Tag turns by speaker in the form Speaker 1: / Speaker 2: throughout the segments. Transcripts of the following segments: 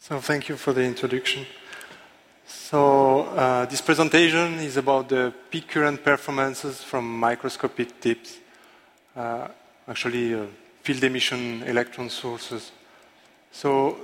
Speaker 1: So thank you for the introduction. So this presentation is about the peak current performances from microscopic tips, actually field emission electron sources. So,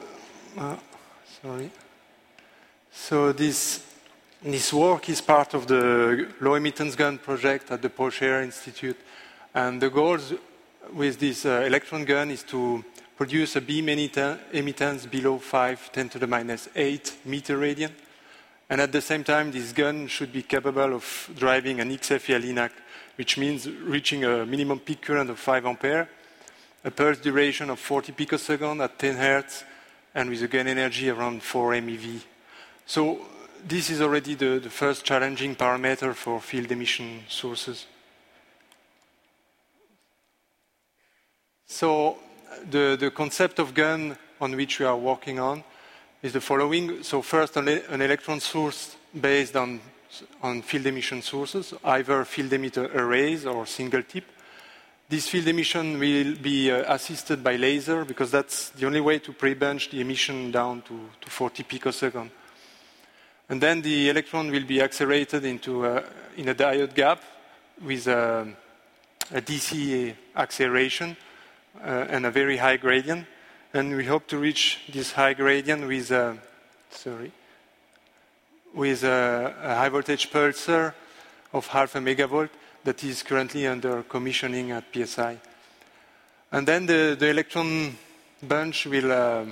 Speaker 1: So this work is part of the low emittance gun project at the Paul Scherrer Institute, and the goals with this electron gun is to produce a beam emittance below 5⁻⁸ meter radian. And at the same time, this gun should be capable of driving an XFE LINAC, which means reaching a minimum peak current of 5 ampere, a pulse duration of 40 picoseconds at 10 Hertz, and with a gain energy around 4 MeV. So this is already the first challenging parameter for field emission sources. So the concept of gun on which we are working on is the following. So first, an electron source based on field emission sources, either field emitter arrays or single tip. This field emission will be assisted by laser, because that's the only way to pre-bench the emission down to 40 picoseconds. And then the electron will be accelerated in a diode gap with a DC acceleration and a very high gradient. And we hope to reach this high gradient with a high voltage pulsar of 0.5 megavolt that is currently under commissioning at PSI. And then the electron bunch will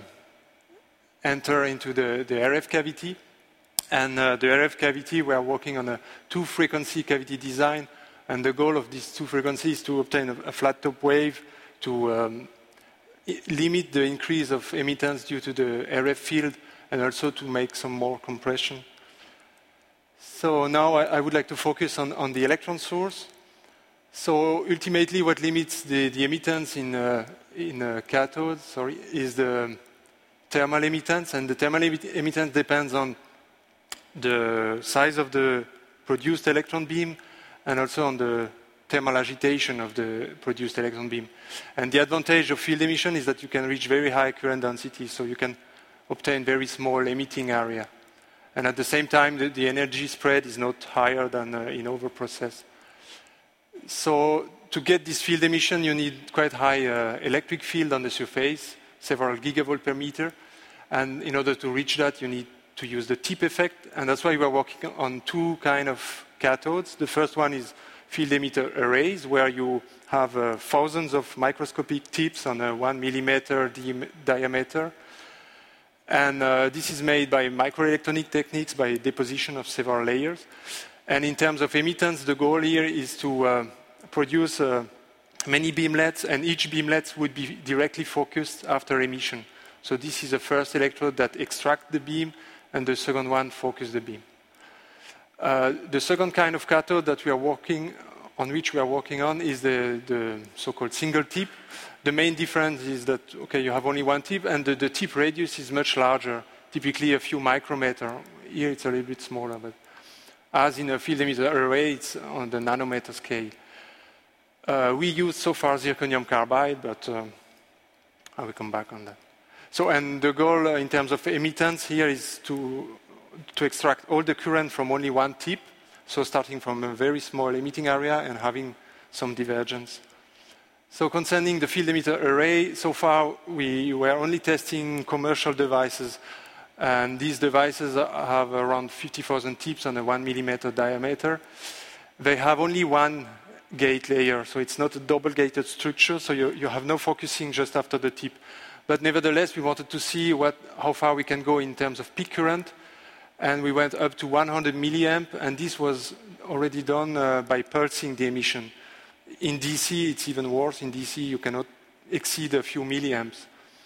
Speaker 1: enter into the RF cavity. And the RF cavity, we are working on a 2-frequency cavity design. And the goal of these 2 frequencies is to obtain a flat top wave to limit the increase of emittance due to the RF field, and also to make some more compression. So now I would like to focus on the electron source. So ultimately, what limits the emittance in a cathode, is the thermal emittance, and the thermal emittance depends on the size of the produced electron beam and also on the thermal agitation of the produced electron beam. And the advantage of field emission is that you can reach very high current density, so you can obtain very small emitting area. And at the same time, the energy spread is not higher than in overprocess. So to get this field emission, you need quite high electric field on the surface, several gigavolt per meter. And in order to reach that, you need to use the tip effect. And that's why we're working on 2 kind of cathodes. The first one is field emitter arrays, where you have thousands of microscopic tips on a 1 millimeter diameter. And this is made by microelectronic techniques, by deposition of several layers. And in terms of emittance, the goal here is to produce many beamlets, and each beamlet would be directly focused after emission. So this is the first electrode that extracts the beam, and the second one focuses the beam. The second kind of cathode that on which we are working on is the so-called single tip. The main difference is that, you have only one tip, and the tip radius is much larger, typically a few micrometer. Here it's a little bit smaller, but as in a field emitter array, it's on the nanometer scale. We use so far zirconium carbide, but I will come back on that. So, and the goal in terms of emittance here is to extract all the current from only one tip, so starting from a very small emitting area and having some divergence. So concerning the field emitter array, so far we were only testing commercial devices, and these devices have around 50,000 tips on a 1 millimeter diameter. They have only one gate layer, so it's not a double-gated structure, so you have no focusing just after the tip. But nevertheless, we wanted to see how far we can go in terms of peak current, and we went up to 100 milliamp, and this was already done by pulsing the emission. In DC, it's even worse. In DC, you cannot exceed a few milliamps.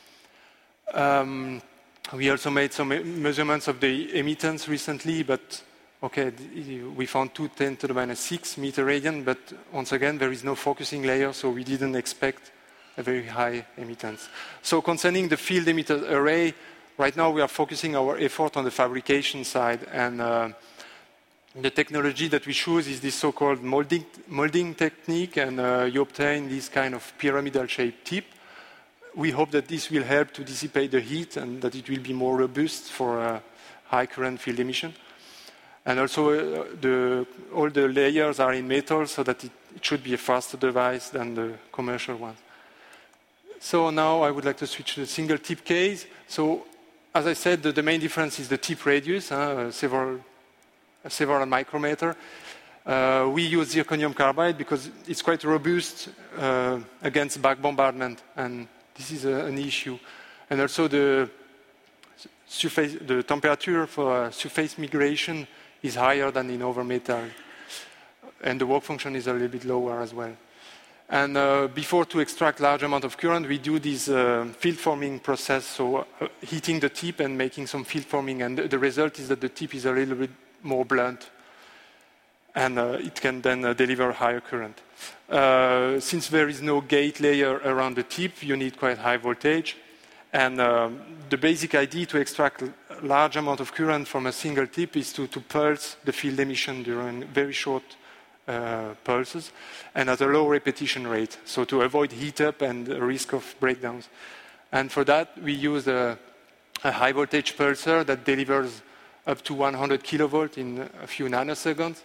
Speaker 1: We also made some measurements of the emittance recently, but we found 2⁻⁶ meter radian, but once again, there is no focusing layer, so we didn't expect a very high emittance. So concerning the field emitter array, right now we are focusing our effort on the fabrication side, and the technology that we choose is this so-called molding technique, and you obtain this kind of pyramidal shaped tip we hope that this will help to dissipate the heat and that it will be more robust for high current field emission. And also, all the layers are in metal, so that it should be a faster device than the commercial ones. So now I would like to switch to the single tip case. So, as I said, the main difference is the tip radius, several micrometer. We use zirconium carbide because it's quite robust against back bombardment, and this is an issue. And also the temperature for surface migration is higher than in other metal, and the work function is a little bit lower as well. And before to extract large amount of current, we do this field forming process, so heating the tip and making some field forming, and the result is that the tip is a little bit more blunt, and it can then deliver higher current. Since there is no gate layer around the tip, you need quite high voltage, and the basic idea to extract a large amount of current from a single tip is to pulse the field emission during very short pulses and at a low repetition rate, so to avoid heat up and the risk of breakdowns. And for that, we use a high voltage pulser that delivers up to 100 kilovolt in a few nanoseconds.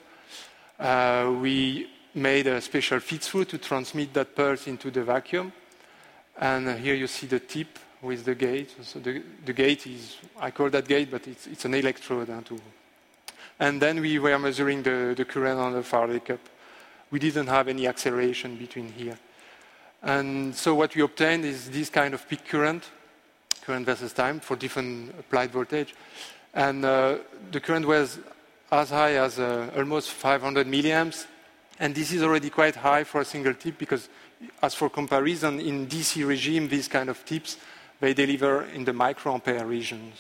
Speaker 1: We made a special feed-through to transmit that pulse into the vacuum. And here you see the tip with the gate. So the gate is, I call that gate, but it's an electrode. And then we were measuring the current on the Faraday cup. We didn't have any acceleration between here. And so what we obtained is this kind of peak current versus time for different applied voltage. And the current was as high as almost 500 milliamps. And this is already quite high for a single tip because, as for comparison, in DC regime, these kind of tips, they deliver in the microampere region.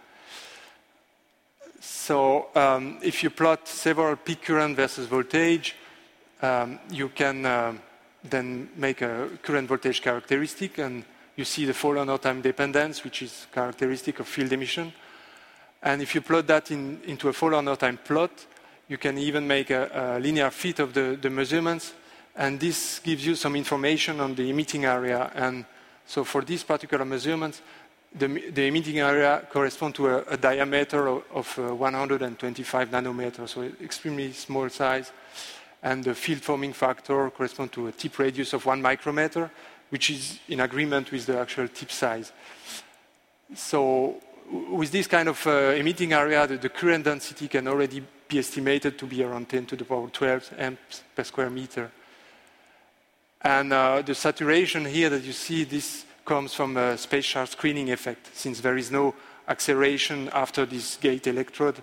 Speaker 1: So if you plot several peak current versus voltage, you can then make a current voltage characteristic, and you see the Fowler-Nord time dependence, which is characteristic of field emission. And if you plot that into a Fowler-Nord time plot, you can even make a linear fit of the measurements, and this gives you some information on the emitting area. And so for these particular measurements, the emitting area corresponds to a diameter of 125 nanometers, so extremely small size. And the field forming factor corresponds to a tip radius of 1 micrometer, which is in agreement with the actual tip size. So with this kind of emitting area, the current density can already be estimated to be around 10 to the power 12 amps per square meter. And the saturation here that you see, this comes from a space charge screening effect, since there is no acceleration after this gate electrode.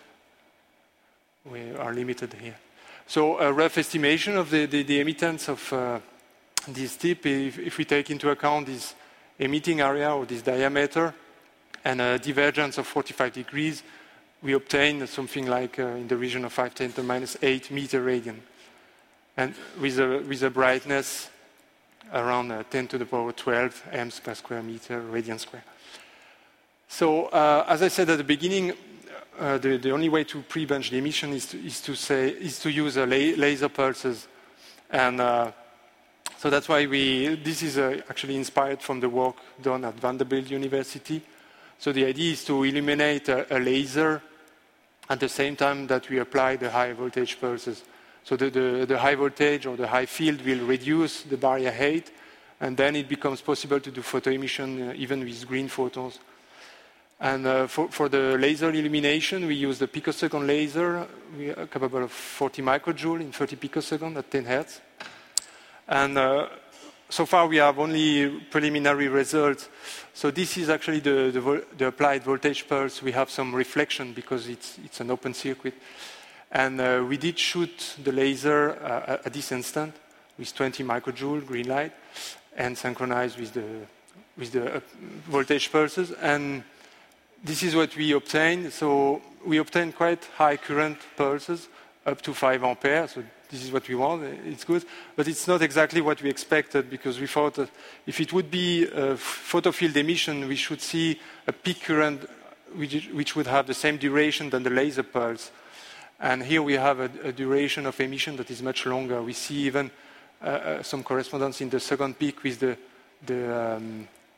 Speaker 1: We are limited here. So a rough estimation of the emittance of this tip, if we take into account this emitting area or this diameter and a divergence of 45 degrees, we obtain something like in the region of 5 × 10⁻⁸ meter radian, and with a brightness around 10 to the power 12 amps per square meter radian square. So as I said at the beginning, the only way to pre-bunch the emission is to use laser pulses, and so that's why this is actually inspired from the work done at Vanderbilt University. So the idea is to illuminate a laser at the same time that we apply the high voltage pulses. So the high voltage or the high field will reduce the barrier height, and then it becomes possible to do photoemission even with green photons. And for the laser illumination, we use the picosecond laser. We are capable of 40 microjoule in 30 picoseconds at 10 hertz. And so far we have only preliminary results. So this is actually the applied voltage pulse. We have some reflection because it's an open circuit. And we did shoot the laser at this instant with 20 microjoule green light and synchronized with the voltage pulses. And this is what we obtained. So we obtained quite high current pulses, up to 5 amperes. So this is what we want. It's good. But it's not exactly what we expected, because we thought that if it would be a photofield emission, we should see a peak current which would have the same duration than the laser pulse. And here we have a duration of emission that is much longer. We see even some correspondence in the second peak with the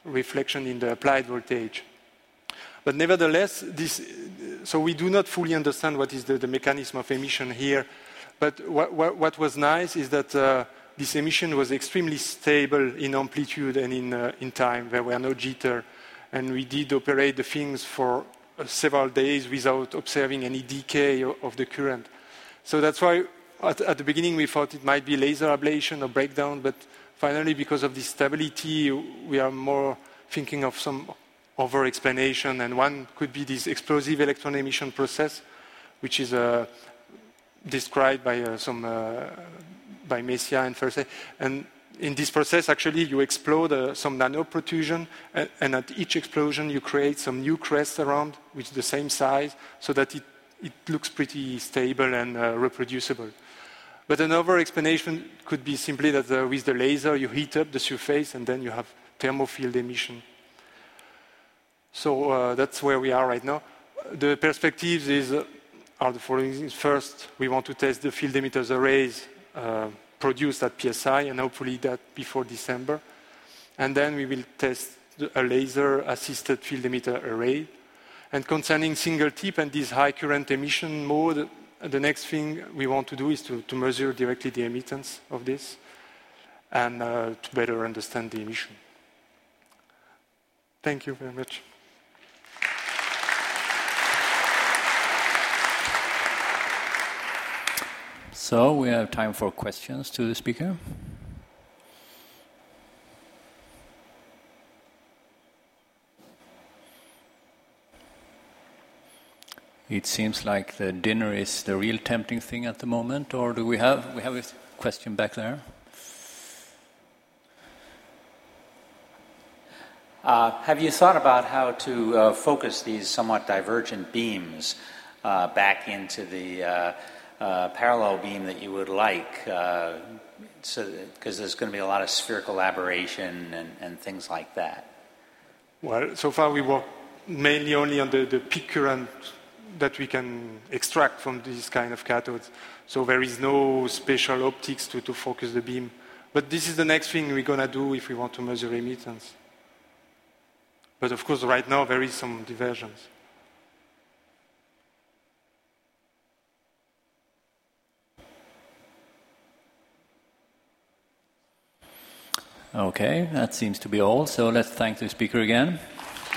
Speaker 1: reflection in the applied voltage. But nevertheless, so we do not fully understand what is the mechanism of emission here. But what was nice is that this emission was extremely stable in amplitude and in time. There were no jitter. And we did operate the things for several days without observing any decay of the current. So that's why at the beginning we thought it might be laser ablation or breakdown, but finally because of this stability we are more thinking of some other explanation, and one could be this explosive electron emission process, which is described by by Messier and Fersey. And in this process, actually, you explode some nanoprotrusion, and at each explosion, you create some new crest around, which is the same size, so that it looks pretty stable and reproducible. But another explanation could be simply that with the laser, you heat up the surface, and then you have thermofield emission. So that's where we are right now. The perspectives are the following. First, we want to test the field emitters arrays produced at PSI, and hopefully that before December. And then we will test a laser-assisted field emitter array. And concerning single tip and this high current emission mode, the next thing we want to do is to measure directly the emittance of this and to better understand the emission. Thank you very much.
Speaker 2: So we have time for questions to the speaker. It seems like the dinner is the real tempting thing at the moment, or do we have a question back there?
Speaker 3: Have you thought about how to focus these somewhat divergent beams back into the parallel beam that you would like, because there's going to be a lot of spherical aberration and things like that?
Speaker 1: Well, so far we work mainly only on the peak current that we can extract from these kind of cathodes. So there is no special optics to focus the beam. But this is the next thing we're going to do if we want to measure emittance. But of course, right now there is some divergence.
Speaker 2: Okay, that seems to be all. So let's thank the speaker again.